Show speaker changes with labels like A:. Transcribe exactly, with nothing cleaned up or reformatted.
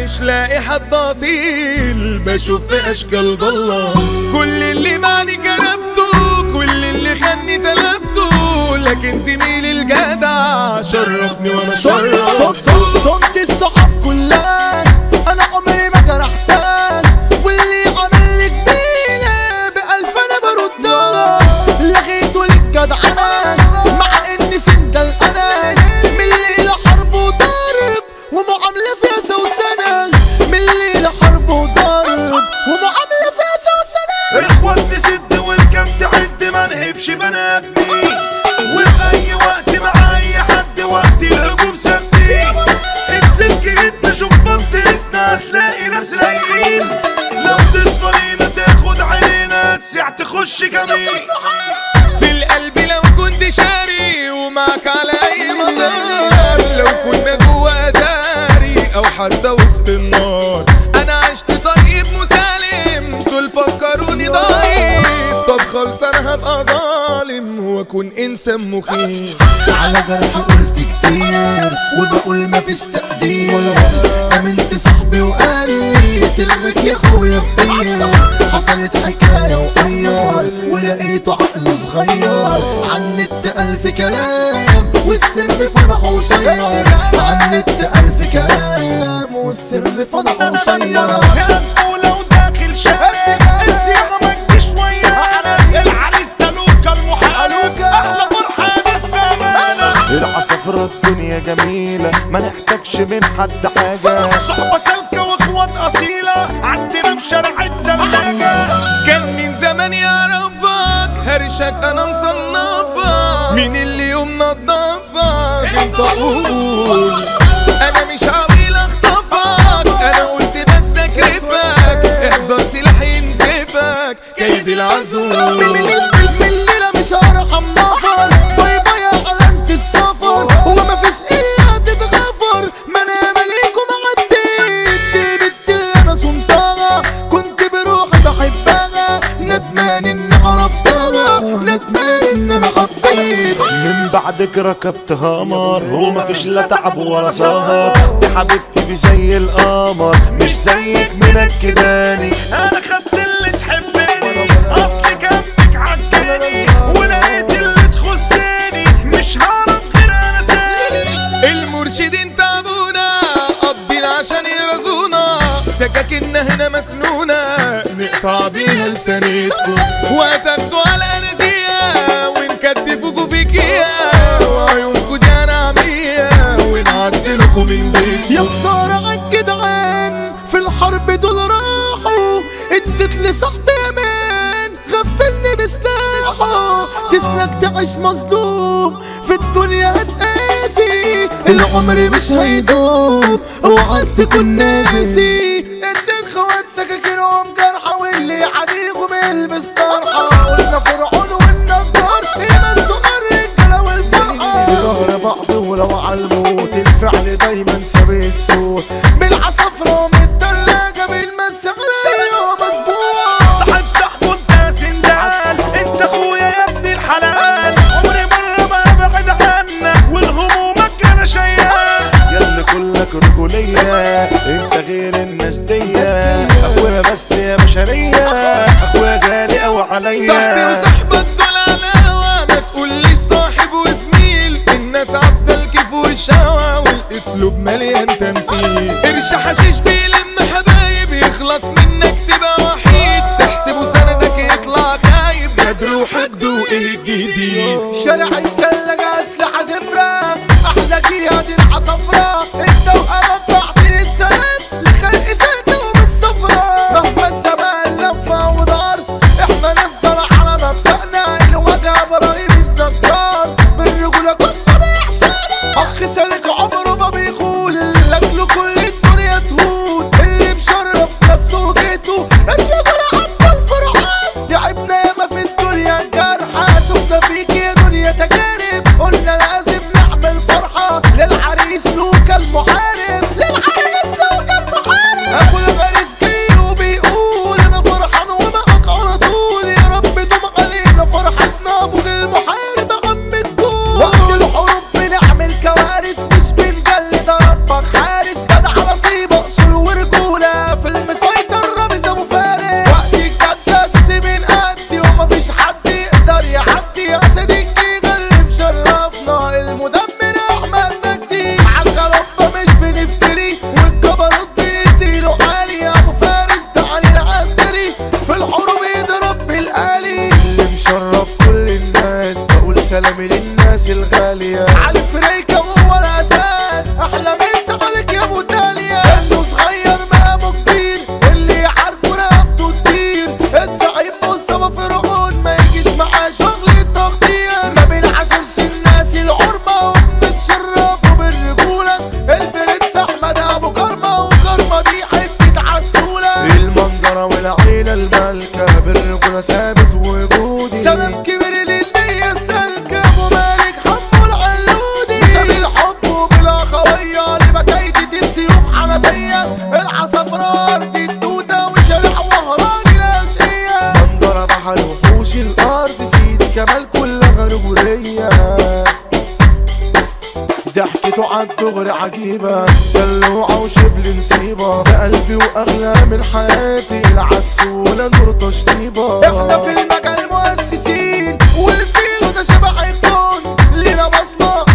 A: مش لاقي حد اصيل، بشوف في اشكال ضلة. كل اللي معني كرفته، كل اللي خدني تلفته، لكن زميلي الجدع شرفني وانا شرف.
B: صوت صوت صوت الصحاب كلها انا عمري ما جرحتها، واللي عمل لي جميلة بألف انا بردها. لغيته للجدعنة مع اني سندل انا، من الليلة حرب وضرب ومعاملة فيها سوسنة، من الليلة حرب وضرب ومعاملة فيها سوسنة.
C: اخواتي سد والكم تعد ما نهبش بنادني، وفي اي وقت مع اي حد وقت الهجوم سدي. اتسك انت شوف منطقتنا هتلاقي ناس رايقين، لو تصفرينا تاخد عينينا تسيع تخش جميل.
A: في القلب لو كنت شاري ومعك على اي مدار، لو كنا جوا داري او حتى وسط النار، انا عشت طيب مسالم دول فكروني ضعيف. طب خلص انا هبقى ظالم واكون انسان مخيف.
B: على جرح قلت كتير وبقول مفيش تقدير، امنت صاحبي وقال لي سلمك يا اخويا كبير. حصلت حكايه وغير ولقيته عقله صغير، عن النت الف كلام والسر فرح وشير، عن النت الف كلام والسر فرح وشير.
C: ولو داخل شارع الصيغه مجدي شويه، العريس ده لوكا المحارب احلى فرحه نسمع معانا.
D: العصافرة الدنيا جميلة ما نحتاجش من حد حاجة،
C: صحبة سالكة واخوات اصيلة عندنا في شارع التلاجة.
A: كان من زمان يعرفك هرشك انا مصنفك، مين اللي يوم نضفك انت قول. انا مش عويل اخطفك، انا قلت بس اكرفك، احذر سلاح ينسفك كيد العزول.
B: من الليلة مش هرحم نفر، باي باي علامة السفر، وما فيش الا تتغفر. ما انا مليكم عديت دي بنت اللي انا صنتها، كنت بروحي بحبها، ندمان اني عرفتها، ندمان ان انا حبيت.
D: من بعدك ركبت هامر وما فيش لا تعب ولا سهر، دي حبيبتي دي زي القمر مش زيك منكداني.
C: انا خدت اللي تحبني اصلي جنبك عجباني، ولقيت اللي تخصني مش هعرف غير انا تاني.
A: المرشدين تعبونا قابضين عشان يرزونا، سكاكيننا هنا مسنونة نقطع بيها لسانتكم، وهتاخدوا على اناسية ونكتفوكوا فيكيا، وعيونكوا دي هنعميها ونعزلكوا من بيتكم.
B: يا خسارة عالجدعان في الحرب دول راحوا، اديت لصاحبي امان غفلني بسلاحه. تسلك تعيش مظلوم في الدنيا هتقاسي، العمر مش هيدوم اوعى تكون ناسي. اتنين خوات سكاكينهم جرحى واللي يعاديهم يلبس طرحة، قلنا فرعون والنجار يمسوا الرجالة والفرحة.
D: في ظهر بعض ولو عالموت الفعل دايما سابق الصوت،
B: بالعصافرة من التلاجة بالمس عليها مظبوط.
C: صاحب صاحبه انت سندال، انت اخويا يا ابن الحلال، عمري مرة ما ابعد عنك والهمومك انا شيال.
D: ياللي كلك رجولية انت غير الناس دية، اخويا بس يا بشرية، اخويا غالي اوي عليا.
A: صاحبي وصاحبك دول علاوة، ما تقوليش صاحب وزميل، الناس عبد الكيف والشهوة والاسلوب مليان تمثيل. قرش حشيش بيلم حبايب، يخلص منك تبقى وحيد، تحسبه سندك يطلع خايب، غدر وحقد وايه الجديد.
B: شارع التلاجة اسلحة زفرة، احلى جهاد العصافرة، انت وامك بعطيني السلام لخلق سلبي وبالصفرة. مهما الزمان لفة ودار احنا نفضل على مبدأنا، الوجع ابراهيم النجار بالرجولة كنا بيحشانا. اخ سالك عمره ما بيخون، لاجله كل الدنيا تهون، اللي مشرف نفسه وجيته اتلغى عبد الفرحان. تعبنا ياما في الدنيا جرحى، شفنا فيك يا دنيا تجارب. انا ثابت وجودي. سلام كبير للنية السالكة ابو مالك حمو العلودي. ساب الحب وبالاخوية لبكايتي السيوف حنفية. العصفرة ارض التوتة وشارع وهران الاشقية. منظرة بحر وحوش الارض سيدي كمال كلها رجولية. ضحكته عالدغري عجيبة دلوعة وشبل نسيبة. بقلبي واغلى من حياتي العسولة نور تشطيبة. احنا في المجال مؤسسين والفيلو ده شبح الكون لينا بصمة